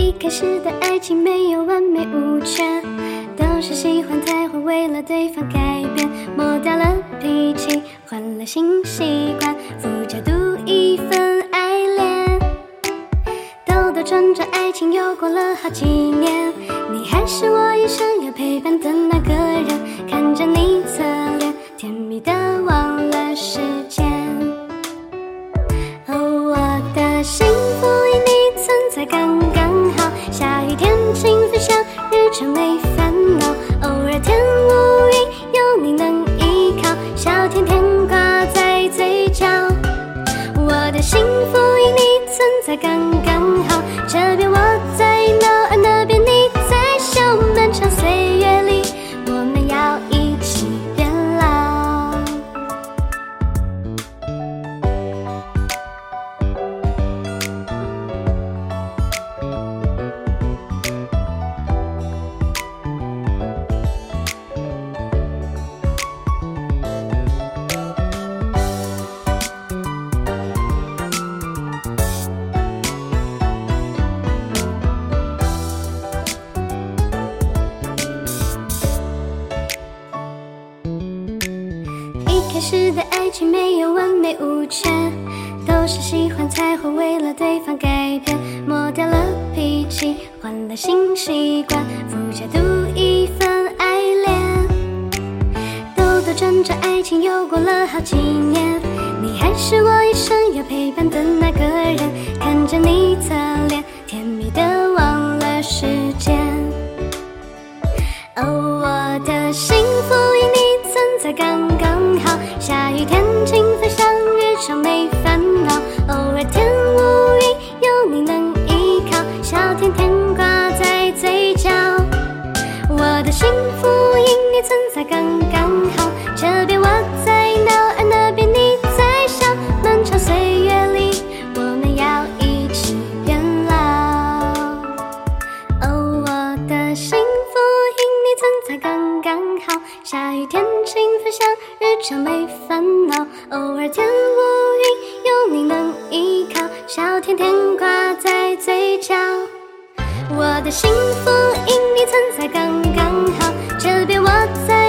一开始的爱情没有完美无缺，都是喜欢才会为了对方改变，磨掉了脾气，换了新习惯，附加多一份爱恋。兜兜转转，爱情又过了好几年，你还是我一生要陪伴的那个人，看着你侧脸，甜蜜的忘了时间。我的幸福因你存在刚刚好，下雨天轻飞翔，日常没烦恼，偶尔天无云，有你能依靠，小甜甜挂在嘴角。我的幸福因你存在刚刚好，这边我在闹，而那边你在笑，漫长岁月里，我们要一起变老。一开始的爱情没有完美无缺，都是喜欢才会为了对方改变，磨掉了脾气，换了新习惯，附加多一份爱恋。兜兜转转，爱情又过了好几年，你还是我一生要陪伴的那个人，看着你侧脸，甜蜜的忘了时间。我的幸福因你存在刚刚好，下雨天轻飞翔，日常没烦恼，偶尔天无云，有你能依靠，小甜甜挂在嘴角。我的幸福因你存在刚刚好，这边我在闹，而那边你在笑，漫长岁月里，我们要一起变老。我的幸福因你存在刚刚好，下雨天轻飞翔，日常没烦恼，偶尔天无云，有你能依靠，小甜甜挂在嘴角。我的幸福因你存在刚刚好，这边我在